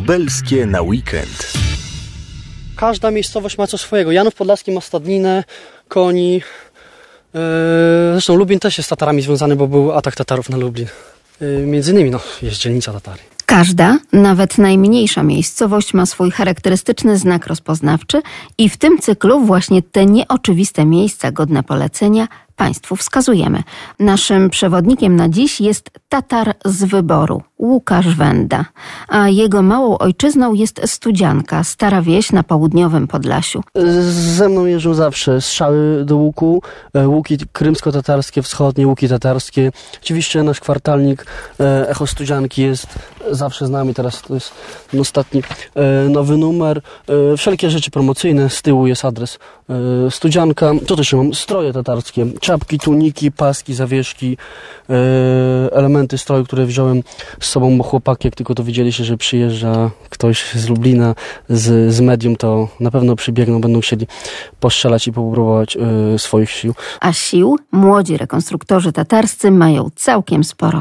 Lubelskie na weekend. Każda miejscowość ma coś swojego. Janów Podlaski ma stadninę, koni. Zresztą Lublin też jest z Tatarami związany, bo był atak Tatarów na Lublin. Między innymi jest dzielnica Tatary. Każda, nawet najmniejsza miejscowość ma swój charakterystyczny znak rozpoznawczy i w tym cyklu właśnie te nieoczywiste miejsca godne polecenia Państwu wskazujemy. Naszym przewodnikiem na dziś jest Tatar z wyboru, Łukasz Wenda, a jego małą ojczyzną jest Studzianka, stara wieś na południowym Podlasiu. Ze mną jeżdżą zawsze strzały do łuku, łuki krymsko-tatarskie, wschodnie, łuki tatarskie. Oczywiście nasz kwartalnik Echo Studzianki jest zawsze z nami, teraz to jest ten ostatni nowy numer. Wszelkie rzeczy promocyjne, z tyłu jest adres Studzianka. To też mam stroje tatarskie, czapki, tuniki, paski, zawieszki, elementy stroju, które wziąłem z sobą, bo chłopaki, jak tylko to widzieliście, że przyjeżdża ktoś z Lublina, z medium, to na pewno przybiegną, będą chcieli postrzelać i popróbować swoich sił. A sił młodzi rekonstruktorzy tatarscy mają całkiem sporo.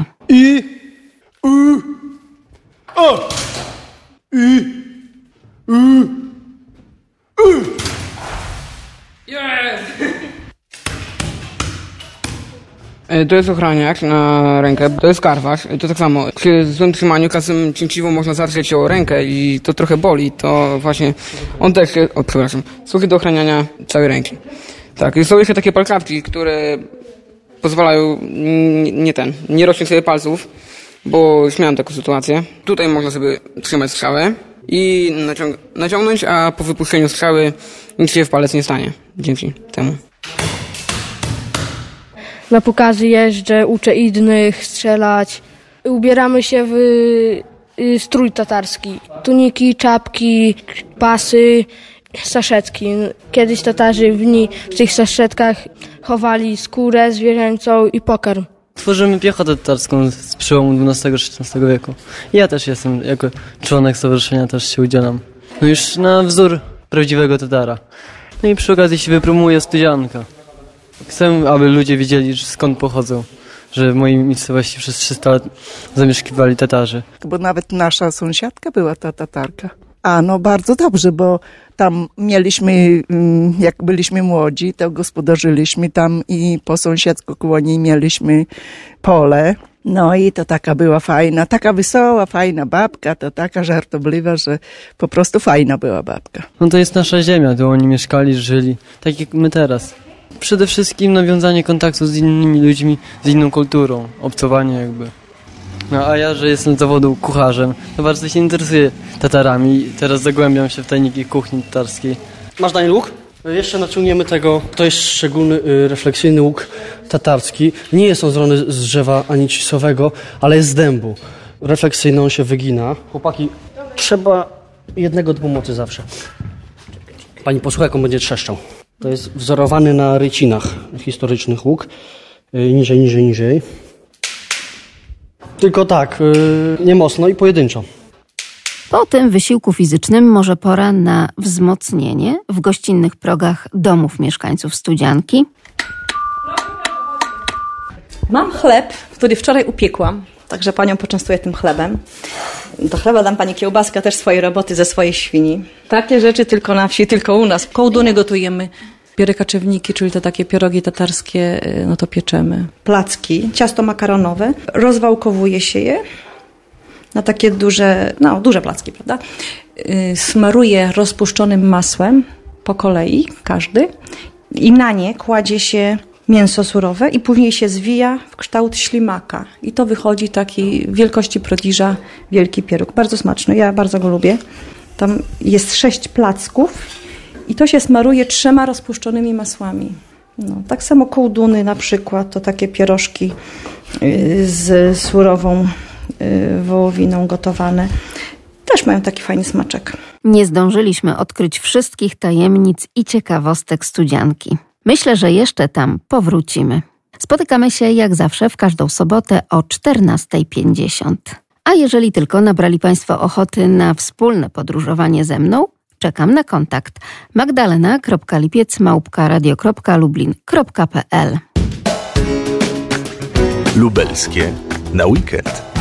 To jest ochraniak na rękę, to jest karwasz, to tak samo. Przy złym trzymaniu kasem cięciwą można zatrzeć o rękę i to trochę boli, to właśnie on też jest, służy do ochraniania całej ręki. Tak, są jeszcze takie palkawki, które pozwalają nie rośnie sobie palców, bo już miałem taką sytuację. Tutaj można sobie trzymać strzałę i naciągnąć, a po wypuszczeniu strzały nic się w palec nie stanie dzięki temu. Na pokazy jeżdżę, uczę innych strzelać. Ubieramy się w strój tatarski. Tuniki, czapki, pasy, saszetki. Kiedyś Tatarzy w tych saszetkach chowali skórę zwierzęcą i pokarm. Tworzymy piechotę tatarską z przełomu XII-XVI wieku. Ja też jestem, jako członek stowarzyszenia też się udzielam. No już na wzór prawdziwego Tatara. No i przy okazji się wypromuje Studzianka. Chcę, aby ludzie wiedzieli, skąd pochodzą, że w mojej miejscowości przez 300 lat zamieszkiwali Tatarzy. Bo nawet nasza sąsiadka była ta Tatarka. No bardzo dobrze, bo tam mieliśmy, jak byliśmy młodzi, to gospodarzyliśmy tam i po sąsiedzku koło niej mieliśmy pole. No i to taka była fajna, taka wesoła, fajna babka, to taka żartobliwa, że po prostu fajna była babka. No to jest nasza ziemia, tu oni mieszkali, żyli, tak jak my teraz. Przede wszystkim nawiązanie kontaktu z innymi ludźmi, z inną kulturą, obcowanie jakby. No a ja, że jestem z zawodu kucharzem, to bardzo się interesuję Tatarami. Teraz zagłębiam się w tajniki kuchni tatarskiej. Masz, Daniel, łuk? Jeszcze naciągniemy tego. To jest szczególny, refleksyjny łuk tatarski. Nie jest on zrobiony z drzewa ani cisowego, ale jest z dębu. Refleksyjny, on się wygina. Chłopaki, trzeba jednego do pomocy zawsze. Pani posłucha, jak on będzie trzeszczał. To jest wzorowany na rycinach historycznych łuk. Niżej. Tylko tak, nie mocno i pojedynczo. Po tym wysiłku fizycznym może pora na wzmocnienie w gościnnych progach domów mieszkańców Studzianki. Mam chleb, który wczoraj upiekłam, także panią poczęstuję tym chlebem. Do chleba dam pani kiełbaskę, też swojej roboty ze swojej świni. Takie rzeczy tylko na wsi, tylko u nas. Kołduny gotujemy. Pierykaczewniki, czyli te takie pierogi tatarskie, no to pieczemy. Placki, ciasto makaronowe. Rozwałkowuje się je na takie duże placki, prawda? Smaruje rozpuszczonym masłem po kolei, każdy. I na nie kładzie się mięso surowe i później się zwija w kształt ślimaka. I to wychodzi taki wielkości prodiża, wielki pieróg. Bardzo smaczny, ja bardzo go lubię. Tam jest 6 placków i to się smaruje 3 rozpuszczonymi masłami. No, tak samo kołduny na przykład, to takie pierożki z surową wołowiną gotowane. Też mają taki fajny smaczek. Nie zdążyliśmy odkryć wszystkich tajemnic i ciekawostek Studzianki. Myślę, że jeszcze tam powrócimy. Spotykamy się jak zawsze w każdą sobotę o 14:50. A jeżeli tylko nabrali Państwo ochoty na wspólne podróżowanie ze mną, czekam na kontakt. magdalena.lipiec@radio.lublin.pl Lubelskie na weekend.